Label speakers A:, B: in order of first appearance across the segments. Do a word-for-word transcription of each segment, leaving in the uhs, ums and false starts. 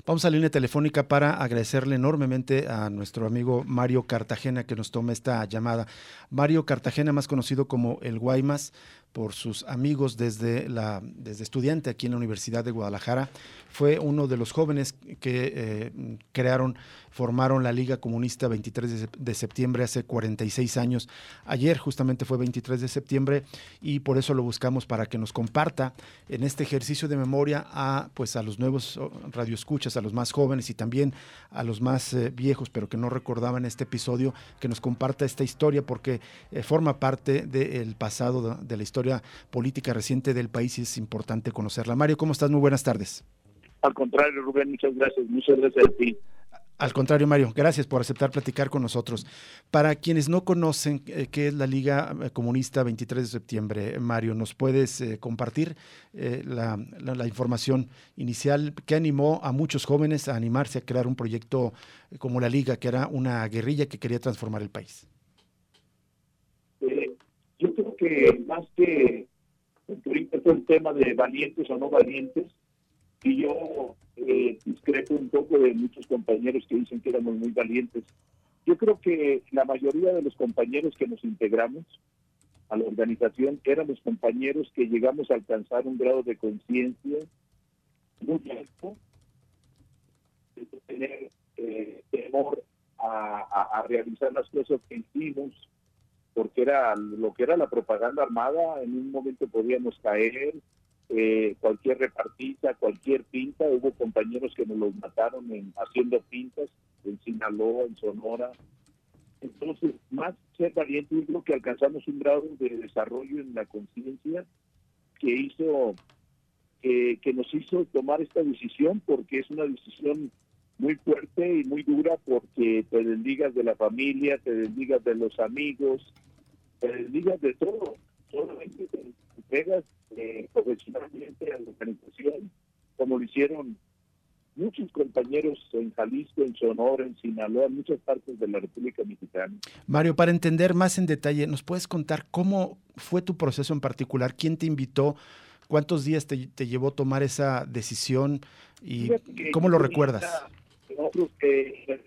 A: Vamos a la línea telefónica para agradecerle enormemente a nuestro amigo Mario Cartagena que nos tome esta llamada. Mario Cartagena, más conocido como el Guaymas, por sus amigos desde, la, desde estudiante aquí en la Universidad de Guadalajara, fue uno de los jóvenes que eh, crearon, formaron la Liga Comunista veintitrés de septiembre hace cuarenta y seis años. Ayer justamente fue veintitrés de septiembre y por eso lo buscamos para que nos comparta en este ejercicio de memoria a, pues, a los nuevos radioescuchas, a los más jóvenes y también a los más eh, viejos, pero que no recordaban este episodio, que nos comparta esta historia porque eh, forma parte del pasado de, de la historia política reciente del país y es importante conocerla. Mario, ¿cómo estás? Muy buenas tardes.
B: Al contrario, Rubén, muchas gracias. Muchas gracias a ti.
A: Al contrario, Mario, gracias por aceptar platicar con nosotros. Para quienes no conocen eh, qué es la Liga Comunista veintitrés de septiembre, Mario, ¿nos puedes eh, compartir eh, la, la, la información inicial que animó a muchos jóvenes a animarse a crear un proyecto como la Liga, que era una guerrilla que quería transformar el país?
B: Eh, yo creo que más que ahorita fue el tema de valientes o no valientes, y yo eh, discrepo un poco de muchos compañeros que dicen que éramos muy valientes. Yo creo que la mayoría de los compañeros que nos integramos a la organización éramos compañeros que llegamos a alcanzar un grado de conciencia muy alto, de tener eh, temor a, a, a realizar las cosas que hicimos, porque era lo que era la propaganda armada. En un momento podíamos caer, eh, cualquier repartija, cualquier pinta. Hubo compañeros que nos los mataron en, haciendo pintas en Sinaloa, en Sonora. Entonces, más ser valiente, yo creo que alcanzamos un grado de desarrollo en la conciencia que hizo, que, que nos hizo tomar esta decisión, porque es una decisión muy fuerte y muy dura, porque te desligas de la familia, te desligas de los amigos, te desligas de todo, solamente te entregas eh, profesionalmente a la organización, como lo hicieron muchos compañeros en Jalisco, en Sonora, en Sinaloa, en muchas partes de la República Mexicana.
A: Mario, para entender más en detalle, ¿nos puedes contar cómo fue tu proceso en particular? ¿Quién te invitó? ¿Cuántos días te, te llevó tomar esa decisión? ¿Y cómo lo recuerdas?
B: Nosotros que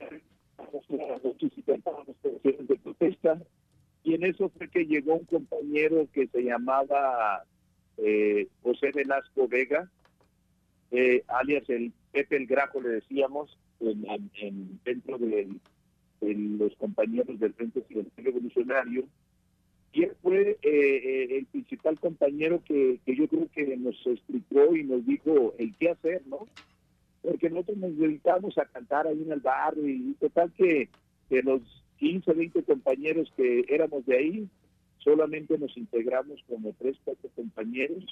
B: de protesta, y en eso fue que llegó un compañero que se llamaba eh, José Velasco Vega, eh, alias el Pepe el Grajo, le decíamos, en, en, en dentro de, de los compañeros del Frente Occidental Revolucionario, y él fue eh, eh, el principal compañero que, que yo creo que nos explicó y nos dijo el qué hacer, ¿no? Porque nosotros nos dedicamos a cantar ahí en el barrio, y total que de los quince, veinte compañeros que éramos de ahí, solamente nos integramos como tres, cuatro compañeros.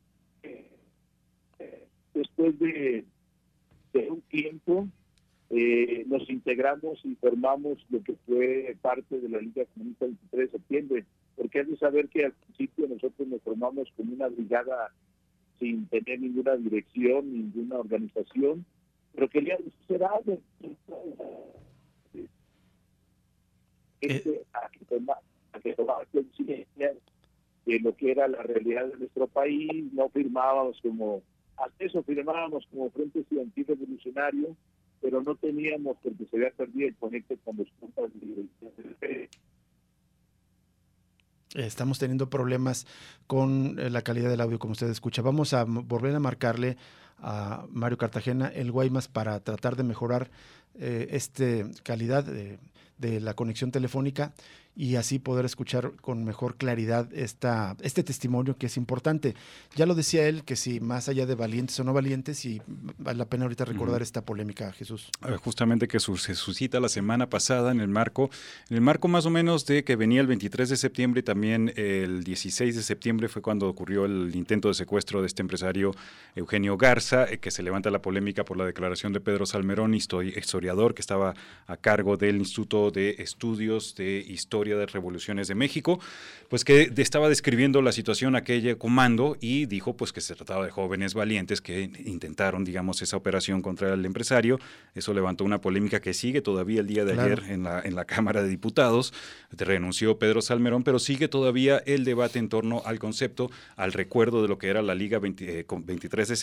B: Después de, de un tiempo, eh, nos integramos y formamos lo que fue parte de la Liga Comunista veintitrés de septiembre, porque hay que saber que al principio nosotros nos formamos como una brigada sin tener ninguna dirección, ninguna organización, pero queríamos hacer algo. Este, a que tomar, a que tomar conciencia de lo que era la realidad de nuestro país. No firmábamos como, hasta eso firmábamos como Frente Estudiantil Revolucionario, pero no teníamos, porque se había perdido el conecte con los puntos de
A: Estamos teniendo problemas con la calidad del audio, como usted escucha. Vamos a volver a marcarle a Mario Cartagena, el Guaymas, para tratar de mejorar eh, este calidad de, de la conexión telefónica y así poder escuchar con mejor claridad esta, este testimonio que es importante. Ya lo decía él, que si más allá de valientes o no valientes, y vale la pena ahorita recordar uh-huh. esta polémica, Jesús.
C: Justamente que su, se suscita la semana pasada en el marco, en el marco más o menos de que venía el veintitrés de septiembre y también el dieciséis de septiembre fue cuando ocurrió el intento de secuestro de este empresario Eugenio Garza, eh, que se levanta la polémica por la declaración de Pedro Salmerón, historiador que estaba a cargo del Instituto de Estudios de Historia de Revoluciones de México, pues que estaba describiendo la situación aquella comando y dijo pues que se trataba de jóvenes valientes que intentaron, digamos, esa operación contra el empresario. Eso levantó una polémica que sigue todavía el día de claro. ayer en la, en la Cámara de Diputados. Renunció Pedro Salmerón, pero sigue todavía el debate en torno al concepto, al recuerdo de lo que era la Liga veinte, eh, veintitrés de septiembre y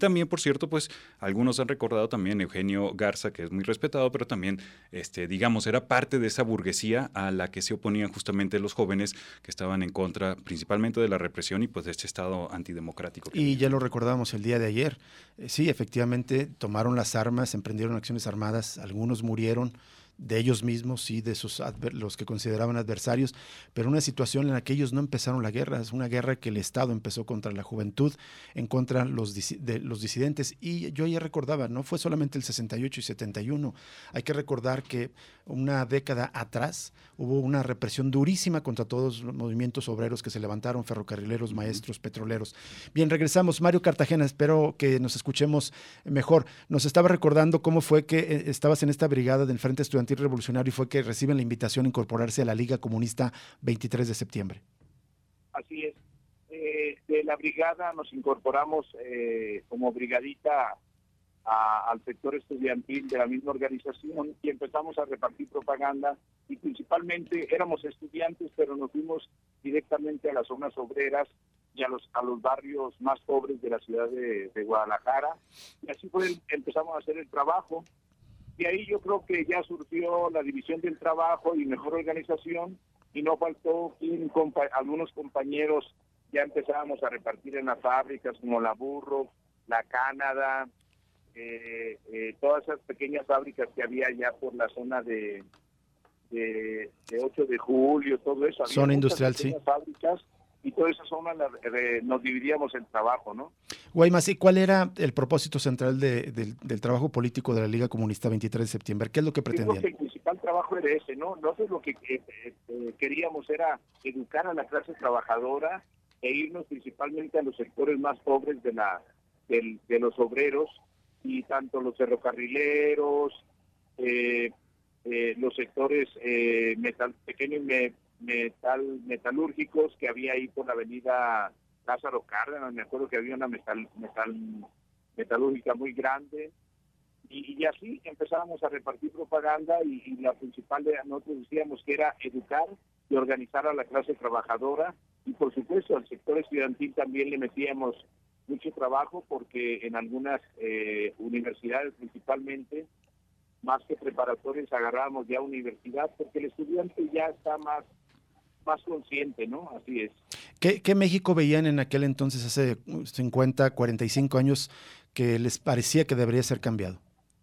C: también, por cierto, pues algunos han recordado también Eugenio Garza, que es muy respetado, pero también, este, digamos, era parte de esa burguesía a la que se oponían justamente los jóvenes que estaban en contra principalmente de la represión y pues de este Estado antidemocrático. Que
A: y
C: había.
A: ya lo recordábamos el día de ayer. Eh, sí, efectivamente, tomaron las armas, emprendieron acciones armadas, algunos murieron de ellos mismos, sí, de sus los que consideraban adversarios, pero una situación en la que ellos no empezaron la guerra, es una guerra que el Estado empezó contra la juventud, en contra los, de los disidentes, y yo ya recordaba, no fue solamente el sesenta y ocho y setenta y uno, hay que recordar que una década atrás hubo una represión durísima contra todos los movimientos obreros que se levantaron, ferrocarrileros, maestros, petroleros. Bien, regresamos. Mario Cartagena, espero que nos escuchemos mejor. Nos estaba recordando cómo fue que estabas en esta brigada del Frente Estudiantil Revolucionario y fue que reciben la invitación a incorporarse a la Liga Comunista veintitrés de septiembre.
B: Así es. Eh, de la brigada nos incorporamos eh, como brigadita a, al sector estudiantil de la misma organización y empezamos a repartir propaganda y principalmente éramos estudiantes, pero nos fuimos directamente a las zonas obreras y a los a los barrios más pobres de la ciudad de, de Guadalajara, y así fue, empezamos a hacer el trabajo. Y ahí yo creo que ya surgió la división del trabajo y mejor organización, y no faltó quien, compa- algunos compañeros ya empezábamos a repartir en las fábricas como la Burro, la Canadá, eh, eh, todas esas pequeñas fábricas que había ya por la zona de, de, de ocho de julio, todo eso. Había
A: Zona industrial, sí.
B: Fábricas, y toda esa zona la, eh, nos dividíamos el trabajo, ¿no?
A: Guaymas, ¿y cuál era el propósito central de, de, del trabajo político de la Liga Comunista veintitrés de septiembre? ¿Qué es lo que pretendían?
B: Yo creo que el principal trabajo era ese, ¿no? Nosotros lo que eh, eh, queríamos era educar a la clase trabajadora e irnos principalmente a los sectores más pobres de la del, de los obreros, y tanto los ferrocarrileros, eh, eh, los sectores eh, metal, pequeños me, metal metalúrgicos que había ahí por la avenida Lázaro Cárdenas. Me acuerdo que había una metal, metal metalúrgica muy grande, y, y así empezábamos a repartir propaganda, y, y la principal de nosotros decíamos que era educar y organizar a la clase trabajadora, y por supuesto al sector estudiantil también le metíamos mucho trabajo, porque en algunas eh, universidades principalmente, más que preparatorias, agarrábamos ya universidad, porque el estudiante ya está más más consciente, ¿no? Así es.
A: ¿Qué, ¿Qué México veían en aquel entonces, hace cincuenta, cuarenta y cinco años, que les parecía que debería ser cambiado?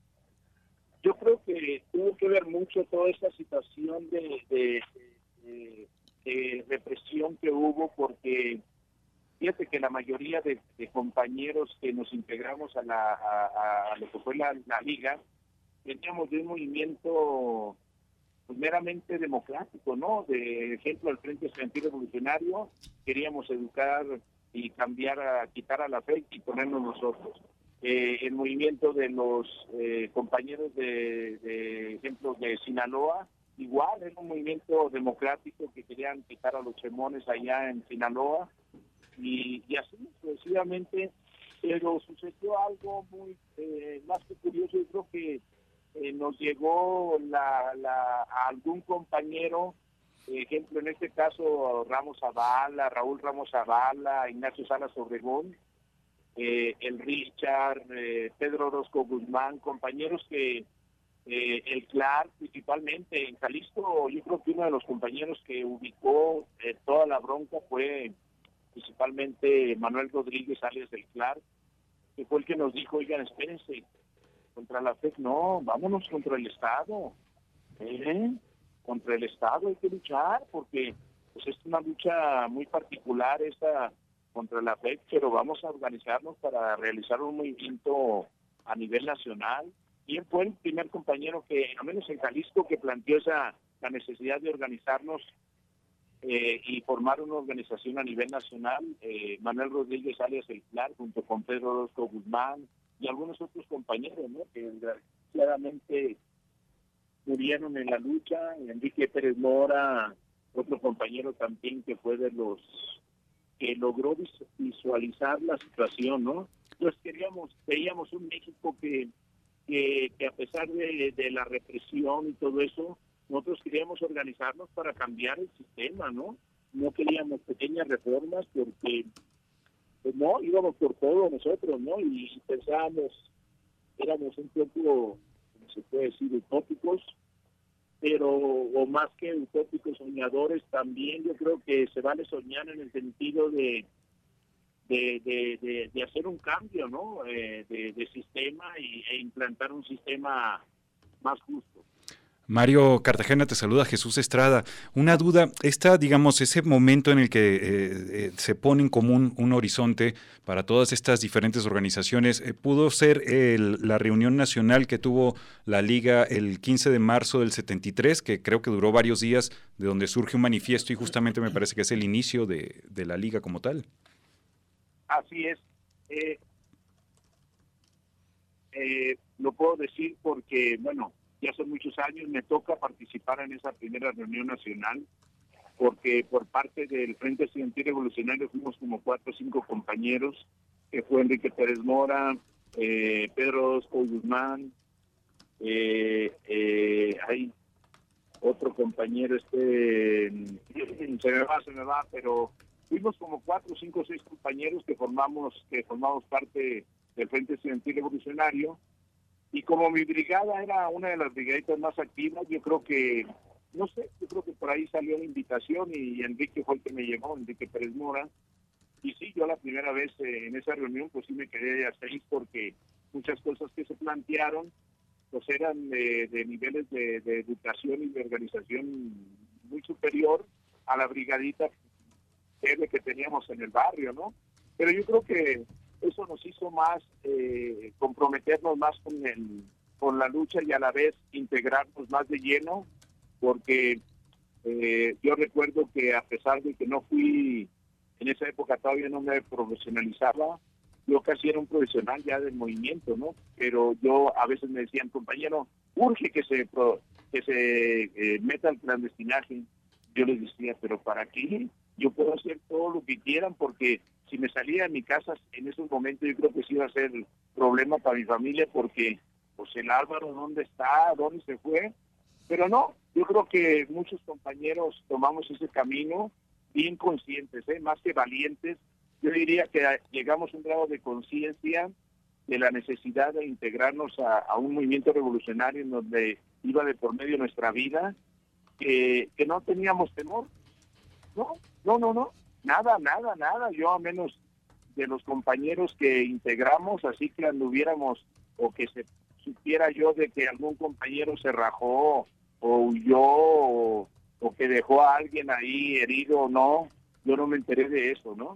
B: Yo creo que tuvo que ver mucho toda esta situación de, de, de, de represión que hubo, porque fíjate que la mayoría de, de compañeros que nos integramos a, la, a, a lo que fue la, la Liga, veníamos de un movimiento pues meramente democrático, ¿no? De ejemplo, al Frente Estudiantil Revolucionario, queríamos educar y cambiar, a quitar a la fe y ponernos nosotros. Eh, el movimiento de los eh, compañeros de, de ejemplo, de Sinaloa, igual, era un movimiento democrático que querían quitar a los chemones allá en Sinaloa, y, y así sucesivamente, pero sucedió algo muy, eh, más que curioso. Yo creo que Eh, nos llegó la, la, a algún compañero, ejemplo, en este caso Ramos Zavala, Raúl Ramos Zavala, Ignacio Salas Obregón, eh, el Richard, eh, Pedro Orozco Guzmán, compañeros que eh, el Clark principalmente en Jalisco. Yo creo que uno de los compañeros que ubicó eh, toda la bronca fue principalmente Manuel Rodríguez, alias del Clark, que fue el que nos dijo: oigan, espérense, contra la F E C no, vámonos contra el Estado, ¿eh? Contra el Estado hay que luchar, porque pues es una lucha muy particular esta contra la F E C, pero vamos a organizarnos para realizar un movimiento a nivel nacional. Y él fue el primer compañero que, al menos en Jalisco, que planteó esa la necesidad de organizarnos eh, y formar una organización a nivel nacional. eh, Manuel Rodríguez alias el Clark, junto con Pedro Orozco Guzmán y algunos otros compañeros, ¿no?, que desgraciadamente murieron en la lucha. Enrique Pérez Mora, otro compañero también que fue de los que logró visualizar la situación, ¿no? Pues queríamos, veíamos un México que, que, que a pesar de, de la represión y todo eso, nosotros queríamos organizarnos para cambiar el sistema, ¿no? No queríamos pequeñas reformas, porque pues no, íbamos por todo nosotros, ¿no? Y pensábamos, éramos un poco, como se puede decir, utópicos, pero, o más que utópicos, soñadores también. Yo creo que se vale soñar en el sentido de de, de, de, de hacer un cambio, ¿no? Eh, de, de sistema y, e implantar un sistema más justo.
C: Mario Cartagena, te saluda Jesús Estrada. Una duda, esta, digamos, ese momento en el que eh, eh, se pone en común un horizonte para todas estas diferentes organizaciones, eh, ¿pudo ser el, la reunión nacional que tuvo la Liga el quince de marzo del setenta y tres, que creo que duró varios días, de donde surge un manifiesto y justamente me parece que es el inicio de, de la Liga como tal?
B: Así es. Eh, eh, lo puedo decir porque, bueno, ya son muchos años, me toca participar en esa primera reunión nacional, porque por parte del Frente Estudiantil Revolucionario fuimos como cuatro o cinco compañeros, que fue Enrique Pérez Mora, eh, Pedro Osco Guzmán, eh, eh, hay otro compañero, este, se me va, se me va, pero fuimos como cuatro, cinco, seis compañeros que formamos, que formamos parte del Frente Estudiantil Revolucionario. Y como mi brigada era una de las brigaditas más activas, yo creo que, no sé, yo creo que por ahí salió la invitación y Enrique fue el que me llevó, Enrique Pérez Mora. Y sí, yo la primera vez eh, en esa reunión, pues sí me quedé a seis porque muchas cosas que se plantearon, pues eran de, de niveles de, de educación y de organización muy superior a la brigadita que teníamos en el barrio, ¿no? Pero yo creo que eso nos hizo más eh, comprometernos más con el con la lucha y a la vez integrarnos más de lleno, porque eh, yo recuerdo que a pesar de que no fui, en esa época todavía no me profesionalizaba, yo casi era un profesional ya del movimiento, ¿no? Pero yo a veces me decían, compañero, urge que se que se eh, meta al clandestinaje. Yo les decía, ¿pero para qué? Yo puedo hacer todo lo que quieran, porque si me salía de mi casa en esos momentos, yo creo que sí iba a ser problema para mi familia, porque pues el Álvaro, ¿dónde está? ¿Dónde se fue? Pero no, yo creo que muchos compañeros tomamos ese camino bien conscientes, ¿eh? Más que valientes. Yo diría que llegamos a un grado de conciencia de la necesidad de integrarnos a, a un movimiento revolucionario en donde iba de por medio nuestra vida, que, que no teníamos temor. No, no, no, no, nada, nada, nada. Yo a menos de los compañeros que integramos, así que anduviéramos o que se supiera yo de que algún compañero se rajó o huyó o, o que dejó a alguien ahí herido o no, yo no me enteré de eso, ¿no?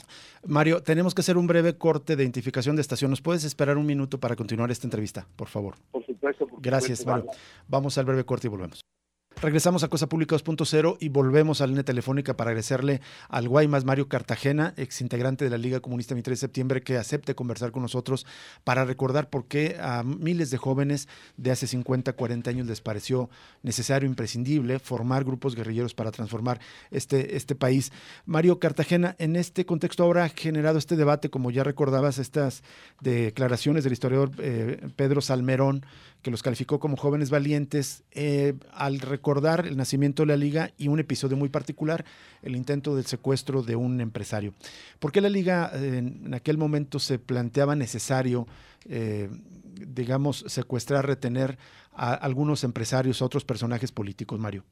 A: Mario, tenemos que hacer un breve corte de identificación de estación. ¿Nos puedes esperar un minuto para continuar esta entrevista, por favor?
B: Por supuesto. Por
A: Gracias,
B: supuesto,
A: Mario. Vamos al breve corte y volvemos. Regresamos a Cosa Pública dos punto cero y volvemos a la línea telefónica para agradecerle al Guaymas Mario Cartagena, exintegrante de la Liga Comunista veintitrés de septiembre, que acepte conversar con nosotros para recordar por qué a miles de jóvenes de hace cincuenta, cuarenta años les pareció necesario, imprescindible, formar grupos guerrilleros para transformar este, este país. Mario Cartagena, en este contexto ahora ha generado este debate, como ya recordabas, estas declaraciones del historiador eh, Pedro Salmerón, que los calificó como jóvenes valientes, eh, al recordar el nacimiento de la Liga y un episodio muy particular, el intento del secuestro de un empresario. ¿Por qué la Liga eh, en aquel momento se planteaba necesario, eh, digamos, secuestrar, retener a algunos empresarios, a otros personajes políticos, Mario?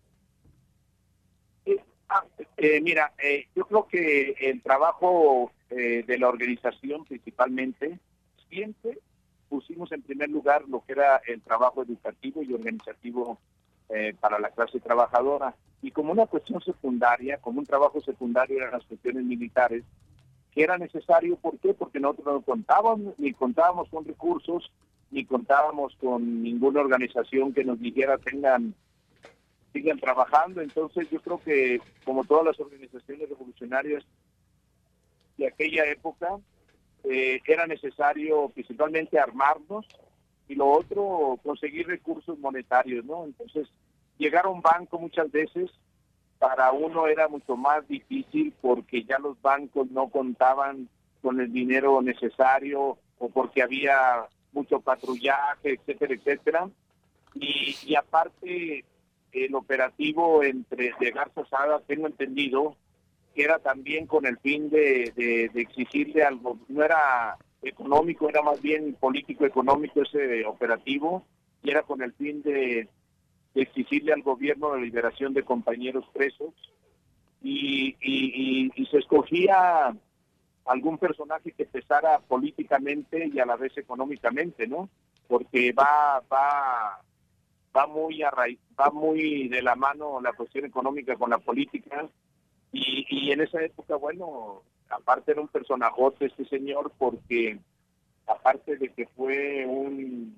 B: Eh, ah, eh, mira, eh, yo creo que el trabajo eh, de la organización principalmente siempre pusimos en primer lugar lo que era el trabajo educativo y organizativo eh, para la clase trabajadora. Y como una cuestión secundaria, como un trabajo secundario eran las cuestiones militares, que era necesario. ¿Por qué? Porque nosotros no contábamos, ni contábamos con recursos, ni contábamos con ninguna organización que nos dijera tengan, sigan trabajando. Entonces yo creo que, como todas las organizaciones revolucionarias de aquella época, Eh, era necesario principalmente armarnos y lo otro, conseguir recursos monetarios, ¿no? Entonces, llegar a un banco muchas veces para uno era mucho más difícil porque ya los bancos no contaban con el dinero necesario o porque había mucho patrullaje, etcétera, etcétera. Y, y aparte, el operativo entre de Garza Sada, tengo entendido que era también con el fin de, de, de exigirle algo, no era económico, era más bien político-económico ese operativo, y era con el fin de, de exigirle al gobierno la liberación de compañeros presos, y, y, y, y se escogía algún personaje que pesara políticamente y a la vez económicamente, ¿no? Porque va va va muy a raíz, va muy de la mano la cuestión económica con la política, y, y en esa época, bueno, aparte era un personajote este señor, porque aparte de que fue un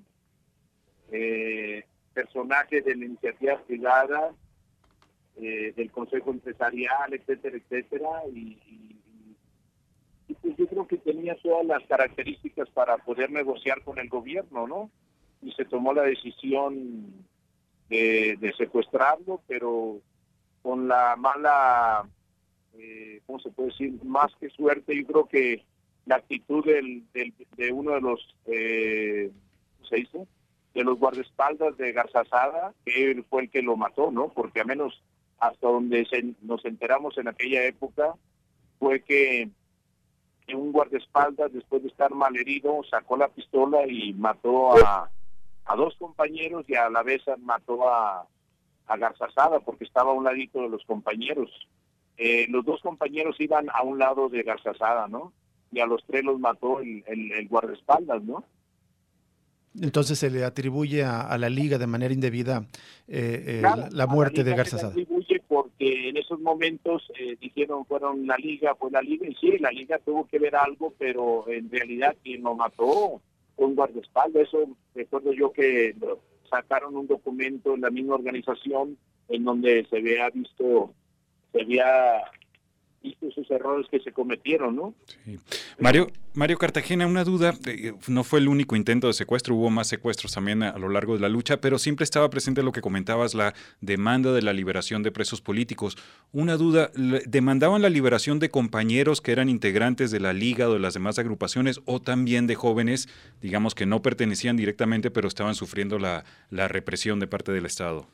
B: eh, personaje de la iniciativa privada, eh, del Consejo Empresarial, etcétera, etcétera, y, y, y pues yo creo que tenía todas las características para poder negociar con el gobierno, ¿no? Y se tomó la decisión de, de secuestrarlo, pero con la mala, eh, ¿cómo se puede decir? Más que suerte, yo creo que la actitud del, del, de uno de los, eh, ¿cómo se dice? De los guardaespaldas de Garzazada, que él fue el que lo mató, ¿no? Porque a menos hasta donde se, nos enteramos en aquella época, fue que, que un guardaespaldas, después de estar malherido, sacó la pistola y mató a, a dos compañeros, y a la vez mató a, a Garzazada, porque estaba a un ladito de los compañeros. Eh, los dos compañeros iban a un lado de Garzazada, ¿no? Y a los tres los mató el, el, el guardaespaldas, ¿no?
A: Entonces se le atribuye a, a la Liga de manera indebida eh, eh,
B: claro,
A: la muerte
B: la
A: de Garzazada.
B: Se le atribuye porque en esos momentos eh, dijeron fueron la Liga, fue la Liga, y sí, la Liga tuvo que ver algo, pero en realidad quien lo mató fue un guardaespaldas. Eso recuerdo yo que sacaron un documento en la misma organización en donde se había visto, se había visto esos errores que se cometieron, ¿no?
C: Sí. Mario, Mario Cartagena, una duda, eh, no fue el único intento de secuestro, hubo más secuestros también a, a lo largo de la lucha, pero siempre estaba presente lo que comentabas, la demanda de la liberación de presos políticos. Una duda, ¿demandaban la liberación de compañeros que eran integrantes de la Liga o de las demás agrupaciones, o también de jóvenes, digamos, que no pertenecían directamente, pero estaban sufriendo la, la represión de parte del Estado?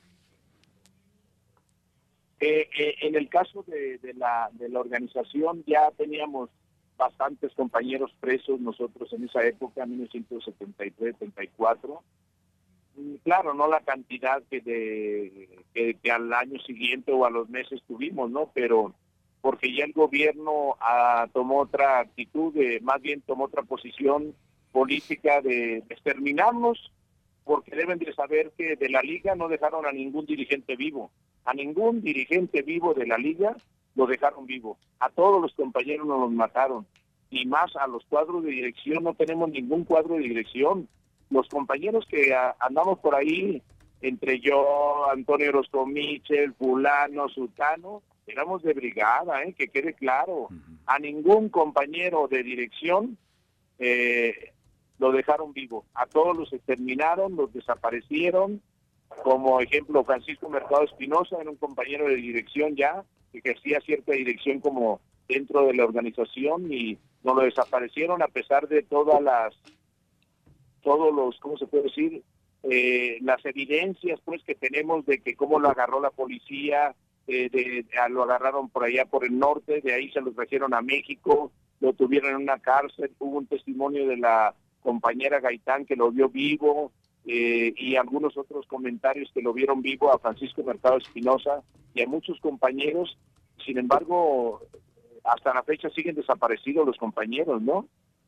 B: Eh, eh, en el caso de, de, la, de la organización ya teníamos bastantes compañeros presos nosotros en esa época, mil novecientos setenta y tres, setenta y cuatro. Claro, no la cantidad que, de, que, que al año siguiente o a los meses tuvimos, ¿no? Pero porque ya el gobierno ah, tomó otra actitud, de, más bien tomó otra posición política de exterminarnos, porque deben de saber que de la Liga no dejaron a ningún dirigente vivo. A ningún dirigente vivo de la Liga lo dejaron vivo. A todos los compañeros nos los mataron. Y más a los cuadros de dirección, no tenemos ningún cuadro de dirección. Los compañeros que a, andamos por ahí, entre yo, Antonio Orozco Michel, fulano, sultano, éramos de brigada, ¿eh? Que quede claro. A ningún compañero de dirección eh, lo dejaron vivo. A todos los exterminaron, los desaparecieron. Como ejemplo, Francisco Mercado Espinosa era un compañero de dirección ya, que ejercía cierta dirección como dentro de la organización, y nos lo desaparecieron a pesar de todas las, todos los, ¿cómo se puede decir? Eh, las evidencias, pues, que tenemos de que cómo lo agarró la policía, eh, de, de, lo agarraron por allá por el norte, de ahí se lo trajeron a México, lo tuvieron en una cárcel, hubo un testimonio de la compañera Gaitán que lo vio vivo, Eh, y algunos otros comentarios que lo vieron vivo a Francisco Mercado Espinosa y a muchos compañeros. Sin embargo, hasta la fecha siguen desaparecidos los compañeros, ¿no?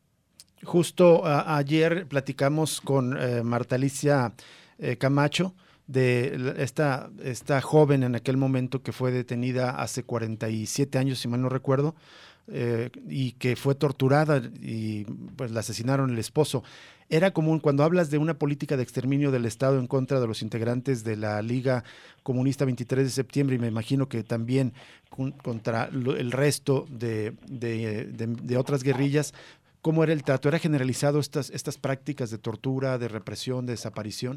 A: Justo a, ayer platicamos con eh, Marta Alicia eh, Camacho, de esta, esta joven en aquel momento que fue detenida hace cuarenta y siete años, si mal no recuerdo, eh, y que fue torturada y pues la asesinaron el esposo. Era común, cuando hablas de una política de exterminio del Estado en contra de los integrantes de la Liga Comunista veintitrés de septiembre, y me imagino que también con, contra el resto de, de, de, de otras guerrillas, ¿cómo era el trato? ¿Era generalizado estas, estas prácticas de tortura, de represión, de desaparición?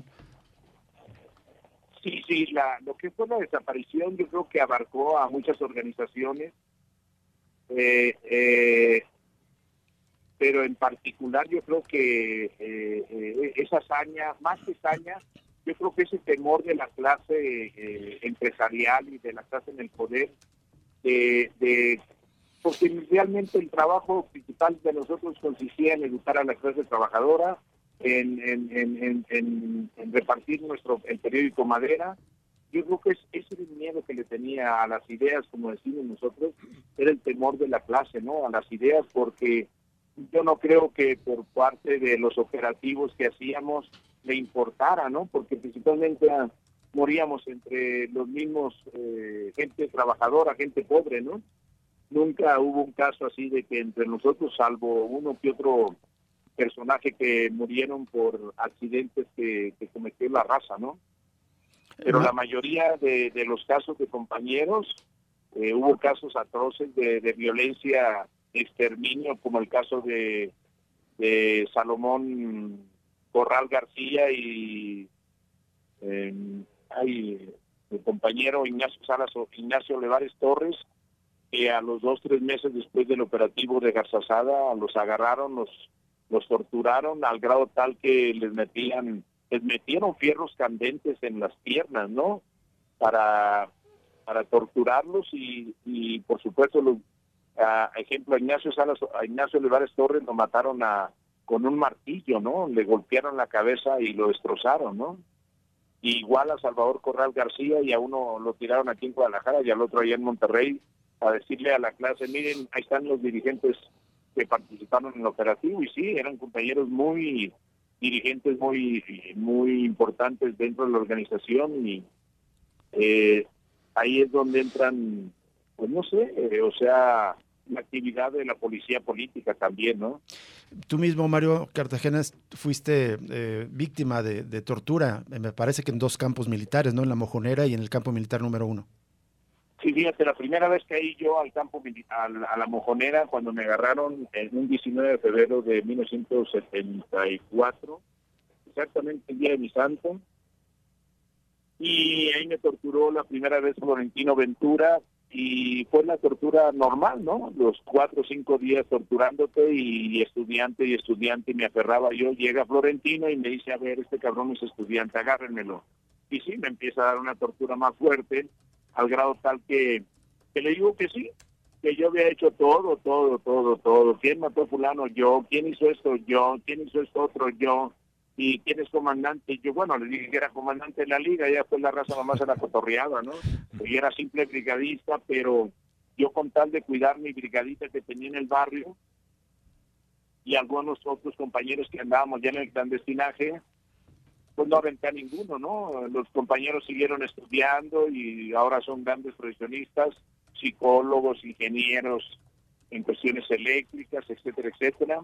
B: Sí, sí, la, lo que fue la desaparición yo creo que abarcó a muchas organizaciones, eh, eh, pero en particular yo creo que eh, eh, esa hazaña, más que hazaña, yo creo que ese temor de la clase eh, empresarial y de la clase en el poder de, de porque realmente el trabajo principal de nosotros consistía en educar a la clase trabajadora, en, en, en, en, en, en repartir nuestro el periódico Madera. Yo creo que es, ese era el miedo que le tenía a las ideas, como decimos nosotros, era el temor de la clase, ¿no? A las ideas, porque yo no creo que por parte de los operativos que hacíamos le importara, ¿no? Porque principalmente ah, moríamos entre los mismos, eh, gente trabajadora, gente pobre, ¿no? Nunca hubo un caso así de que entre nosotros, salvo uno que otro personaje que murieron por accidentes que, que cometió la raza, ¿no? Pero la mayoría de, de los casos de compañeros, eh, hubo casos atroces de, de violencia, exterminio, como el caso de, de Salomón Corral García y eh, hay, el compañero Ignacio Salas, Ignacio Olivares Torres, que a los dos, tres meses después del operativo de Garzazada los agarraron, los, los torturaron al grado tal que les metían les metieron fierros candentes en las piernas, ¿no? Para, para torturarlos y, y por supuesto, los, a ejemplo, a Ignacio Salas, a Ignacio Olivares Torres lo mataron a, con un martillo, ¿no? Le golpearon la cabeza y lo destrozaron, ¿no? Y igual a Salvador Corral García, y a uno lo tiraron aquí en Guadalajara y al otro allá en Monterrey, a decirle a la clase, miren, ahí están los dirigentes que participaron en el operativo, y sí, eran compañeros muy dirigentes muy muy importantes dentro de la organización, y eh, ahí es donde entran, pues no sé, eh, o sea, la actividad de la policía política también, ¿no?
A: Tú mismo, Mario Cartagena, fuiste eh, víctima de, de tortura, me parece que en dos campos militares, ¿no? En La Mojonera y en el campo militar número uno.
B: Sí, fíjate, la primera vez que caí yo al campo militar, a la Mojonera, cuando me agarraron en un diecinueve de febrero de mil novecientos setenta y cuatro, exactamente el día de mi santo, y ahí me torturó la primera vez Florentino Ventura, y fue la tortura normal, ¿no? Los cuatro o cinco días torturándote, y estudiante y estudiante, y me aferraba yo. Llega Florentino y me dice, a ver, este cabrón es estudiante, agárrenmelo. Y sí, me empieza a dar una tortura más fuerte, al grado tal que, que le digo que sí, que yo había hecho todo, todo, todo, todo. ¿Quién mató a fulano? Yo. ¿Quién hizo esto? Yo. ¿Quién hizo esto otro? Yo. ¿Y quién es comandante? Yo, bueno, le dije que era comandante de la liga, ya después la raza nomás era cotorreada, ¿no? Yo era simple brigadista, pero yo con tal de cuidar mi brigadita que tenía en el barrio y algunos otros compañeros que andábamos ya en el clandestinaje, pues no aventé a ninguno, ¿no? Los compañeros siguieron estudiando y ahora son grandes profesionistas, psicólogos, ingenieros en cuestiones eléctricas, etcétera, etcétera.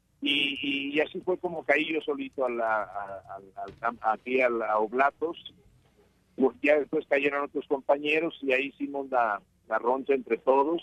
B: Y, y así fue como caí yo solito a la, a, a, a, aquí a la Oblatos. Pues ya después cayeron otros compañeros y ahí hicimos la, la roncha entre todos.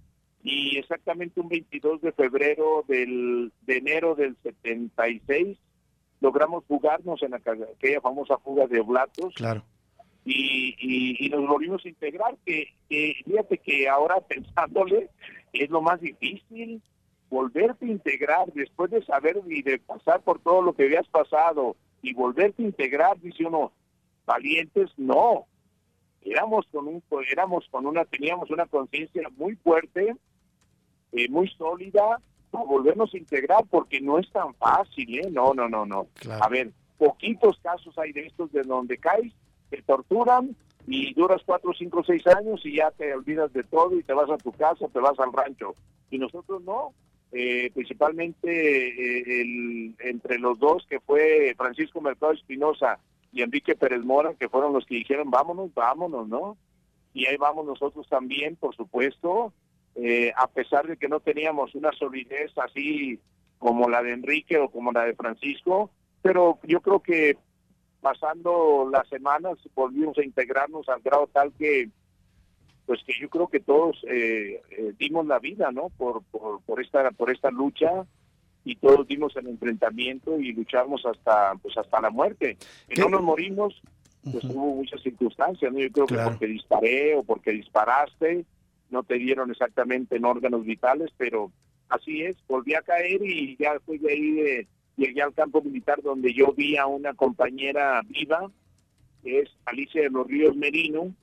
B: Y exactamente un veintidós de febrero del, de enero del setenta y seis logramos fugarnos en aquella famosa fuga de Oblatos.
A: Claro.
B: Y, y, y nos volvimos a integrar, que, que fíjate que ahora pensándole es lo más difícil, volverte a integrar después de saber y de pasar por todo lo que habías pasado y volverte a integrar, dice uno, valientes, no, éramos con un, éramos con una, teníamos una conciencia muy fuerte, eh, muy sólida, para volvernos a integrar, porque no es tan fácil, ¿eh? No, no, no, no. Claro. A ver, poquitos casos hay de estos de donde caes, te torturan y duras cuatro, cinco, seis años y ya te olvidas de todo y te vas a tu casa, te vas al rancho. Y nosotros no. Eh, principalmente eh, el, entre los dos, que fue Francisco Mercado Espinosa y Enrique Pérez Mora, que fueron los que dijeron vámonos, vámonos, ¿no? Y ahí vamos nosotros también, por supuesto, eh, a pesar de que no teníamos una solidez así como la de Enrique o como la de Francisco, pero yo creo que pasando las semanas volvimos a integrarnos al grado tal que pues que yo creo que todos eh, eh, dimos la vida, ¿no? Por, por por esta por esta lucha, y todos dimos el enfrentamiento y luchamos hasta pues hasta la muerte. Que no nos morimos, pues uh-huh. Hubo muchas circunstancias, ¿no? Yo creo claro. que porque disparé o porque disparaste, no te dieron exactamente en órganos vitales, pero así es, volví a caer y ya después de ahí eh, llegué al campo militar donde yo vi a una compañera viva, que es Alicia de los Ríos Merino,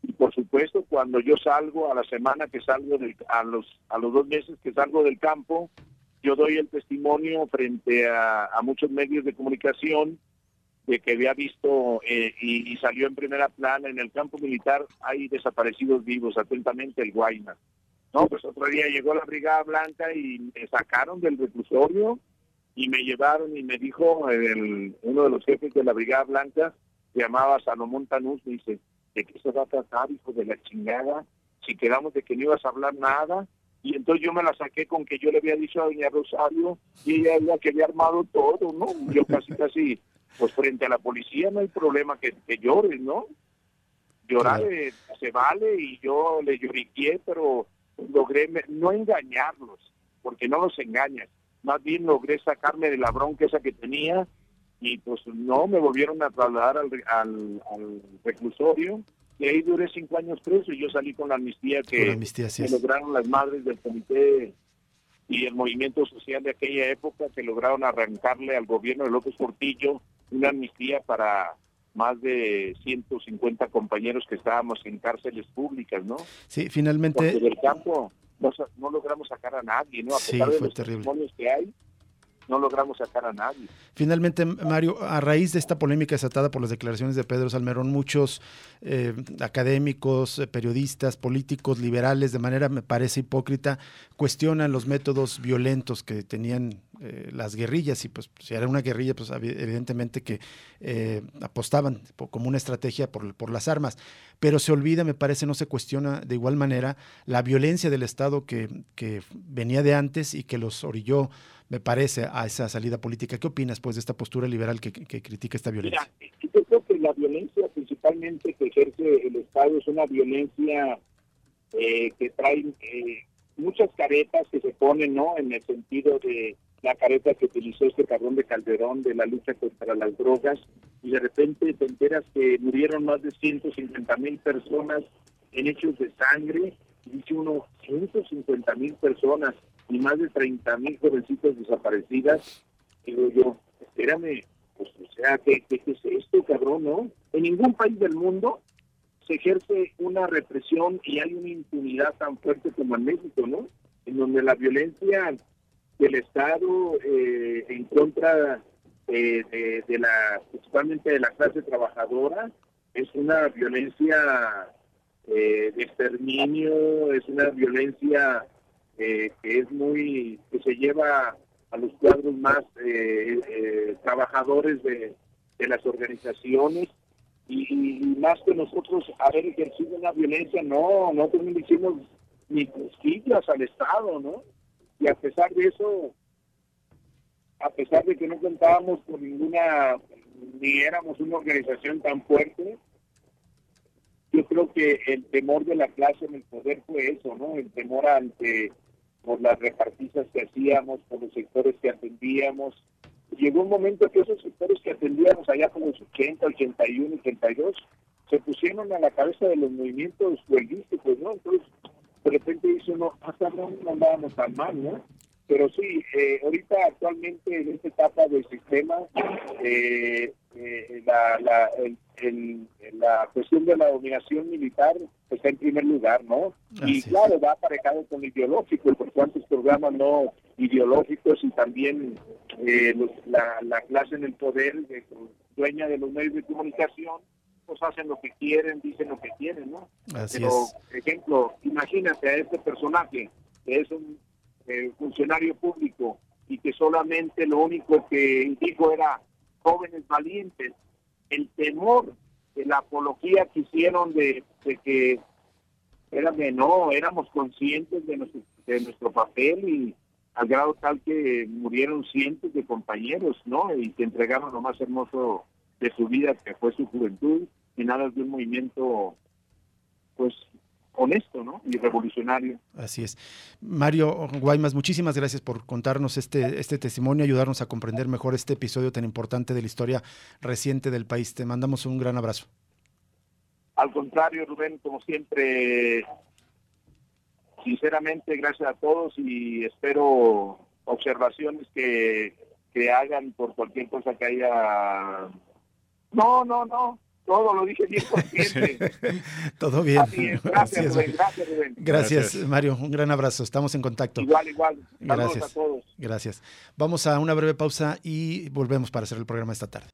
B: Y por supuesto, cuando yo salgo, a la semana que salgo, del, a, los, a los dos meses que salgo del campo, yo doy el testimonio frente a, a muchos medios de comunicación de que había visto eh, y, y salió en primera plana: en el campo militar hay desaparecidos vivos, atentamente el Guaymas. No, pues otro día llegó la Brigada Blanca y me sacaron del reclusorio y me llevaron, y me dijo el, uno de los jefes de la Brigada Blanca, se llamaba Salomón Tanús, me dice: ¿de qué se va a tratar, hijo de la chingada? Si quedamos de que no ibas a hablar nada. Y entonces yo me la saqué con que yo le había dicho a doña Rosario y ella es la que había armado todo, ¿no? Yo casi, casi, pues frente a la policía no hay problema que, que llores, ¿no? Llorar claro. eh, se vale, y yo le lloriqué, pero logré no engañarlos, porque no los engañas. Más bien logré sacarme de la bronca esa que tenía, y pues no, me volvieron a trasladar al, al, al reclusorio, y ahí duré cinco años preso, y yo salí con la amnistía que, la amnistía, sí que lograron las madres del comité y el movimiento social de aquella época, que lograron arrancarle al gobierno de López Portillo una amnistía para más de ciento cincuenta compañeros que estábamos en cárceles públicas, ¿no?
A: Sí, finalmente...
B: Porque del campo no, no logramos sacar a nadie, ¿no? A pesar sí, de los terrible. testimonios que hay, no logramos sacar a nadie.
A: Finalmente, Mario, a raíz de esta polémica desatada por las declaraciones de Pedro Salmerón, muchos eh, académicos, eh, periodistas, políticos, liberales, de manera, me parece hipócrita, cuestionan los métodos violentos que tenían eh, las guerrillas, y pues si era una guerrilla, pues evidentemente que eh, apostaban como una estrategia por, por las armas, pero se olvida, me parece, no se cuestiona de igual manera la violencia del Estado que, que venía de antes y que los orilló, me parece, a esa salida política. ¿Qué opinas, pues, de esta postura liberal que, que critica esta violencia?
B: Mira, yo creo que la violencia principalmente que ejerce el Estado es una violencia eh, que trae eh, muchas caretas que se ponen, ¿no? En el sentido de la careta que utilizó este cabrón de Calderón de la lucha contra las drogas, y de repente te enteras que murieron más de ciento cincuenta mil personas en hechos de sangre, y dice uno, ciento cincuenta mil personas y más de treinta mil jovencitas desaparecidas. Digo yo, espérame, pues o sea, ¿qué, qué, qué es esto, cabrón, no? En ningún país del mundo se ejerce una represión y hay una impunidad tan fuerte como en México, ¿no? En donde la violencia del Estado eh, en contra eh, de, de la, principalmente de la clase trabajadora, es una violencia eh, de exterminio, es una violencia eh, que es muy, que se lleva a los cuadros más eh, eh, trabajadores de, de las organizaciones, y, y más que nosotros haber ejercido una violencia, no, no le hicimos ni cosquillas al Estado, ¿no? Y a pesar de eso, a pesar de que no contábamos con ninguna, ni éramos una organización tan fuerte, yo creo que el temor de la clase en el poder fue eso, ¿no? El temor ante, por las repartizas que hacíamos, por los sectores que atendíamos. Llegó un momento que esos sectores que atendíamos allá por los ochenta, ochenta y uno, ochenta y dos, se pusieron a la cabeza de los movimientos huelguísticos, ¿no? Entonces, de repente dice uno, hasta no andábamos tan mal, ¿no? Pero sí, eh, ahorita actualmente en esta etapa del sistema, eh, eh, la, la, el, el, la cuestión de la dominación militar está en primer lugar, ¿no? Así y es. Claro, va aparejado con ideológico, por cuantos programas no ideológicos, y también eh, los, la, la clase en el poder, de, dueña de los medios de comunicación, pues hacen lo que quieren, dicen lo que quieren, ¿no?
A: Así
B: Pero,
A: es.
B: por ejemplo, imagínate a este personaje, que es un eh, funcionario público, y que solamente lo único que dijo era jóvenes valientes. El temor de la apología que hicieron de, de que érame, no, éramos conscientes de nuestro, de nuestro papel, y al grado tal que murieron cientos de compañeros, ¿no? Y que entregaron lo más hermoso de su vida, que fue su juventud, en aras de un movimiento, pues, honesto, ¿no? Y revolucionario.
A: Así es. Mario Guaymas, muchísimas gracias por contarnos este, este testimonio, ayudarnos a comprender mejor este episodio tan importante de la historia reciente del país. Te mandamos un gran abrazo.
B: Al contrario, Rubén, como siempre, sinceramente, gracias a todos, y espero observaciones que, que hagan por cualquier cosa que haya. No, no, no. Todo lo dije bien consciente.
A: Todo bien.
B: bien. Gracias,
A: es.
B: Rubén. Gracias, Rubén.
A: Gracias, Gracias, Mario. Un gran abrazo. Estamos en contacto.
B: Igual, igual. Saludos
A: Gracias.
B: a todos.
A: Gracias. Vamos a una breve pausa y volvemos para hacer el programa esta tarde.